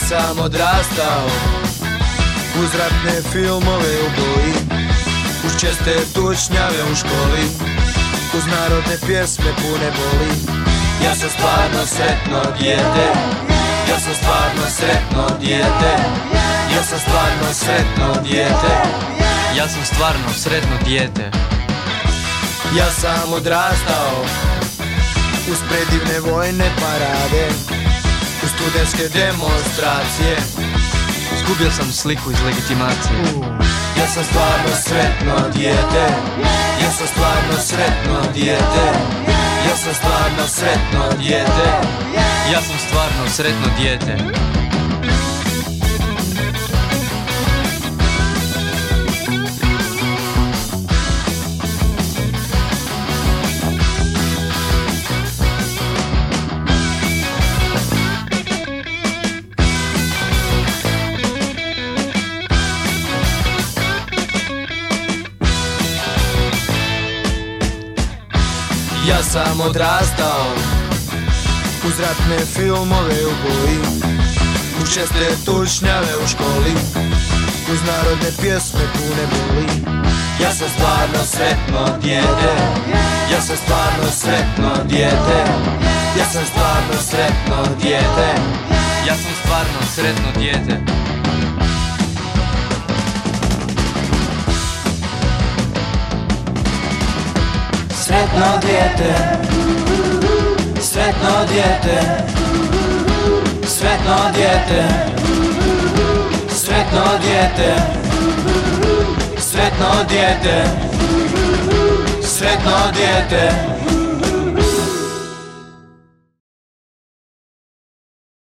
sam odrastao uz ratne filmove u boji, uz česte tučnjave u školi, uz narodne pjesme pune boli. Ja sam stvarno sretno dijete, ja sam stvarno sretno dijete, ja sam stvarno sretno dijete, ja sam stvarno sretno dijete. Ja sam odrastao uz predivne vojne parade, uz studentske demonstracije, zgubio sam sliku iz legitimacije. Ja sam stvarno sretno dijete, ja sam stvarno sretno dijete, ja sam stvarno sretno dijete, ja sam stvarno sretno dijete. Ja sam odrastao uz ratne filmove u boji, uz česte tučnjave u školi, uz narodne pjesme pune boli. Ja sam stvarno sretno dijete, ja sam stvarno sretno dijete, ja sam stvarno sretno dijete, ja sam stvarno sretno dijete. Sretno dijete, sretno dijete, sretno dijete, sretno dijete, sretno dijete, sretno dijete.